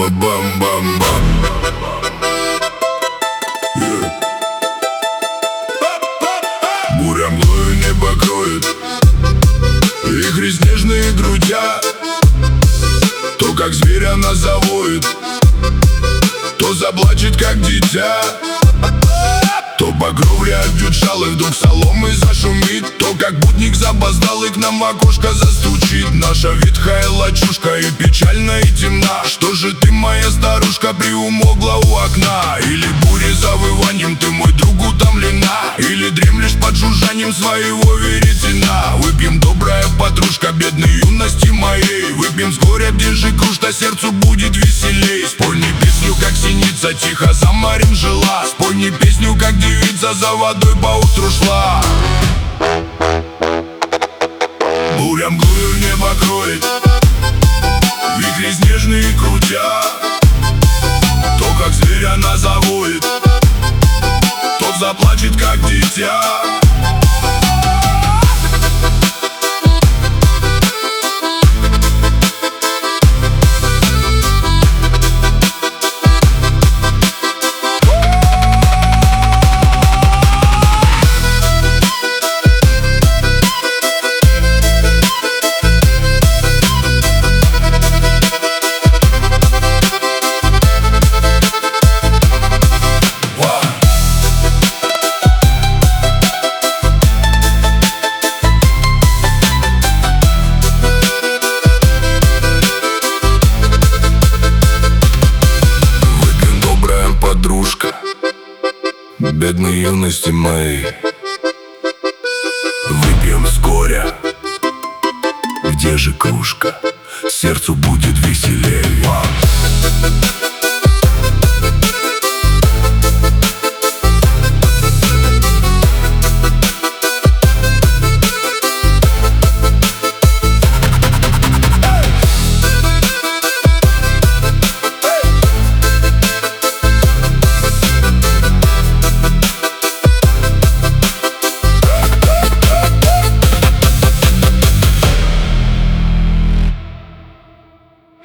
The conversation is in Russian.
Бам-бам-бам-бам. Буря мглою небо кроет, вихри снежные грудя. То как зверь она завоет, то заплачет как дитя. То по кровле обьют шалы, вдруг соломы зашумит. То как будник запоздалый к нам в окошко застучит. Наша ветхая лачушка и печальна, и темна. Что же ты, моя старушка, приумогла у окна? Или бурей завыванием ты, мой друг, утомлена? Или дремлешь под жужжанием своего веретена? Выпьем, добрая подружка, бедной юности моей. Выпьем с горя, держи кружка, сердцу будет веселей. Спой мне песню, как синица, тихо за морем жила. Спой мне песню, как девица за водой поутру шла. Буря мглою небо кроет, вихри снежные крутя. То как зверь она завоет, то заплачет как дитя. Бедной юности моей. Выпьем с горя, где же кружка? Сердцу будет веселей.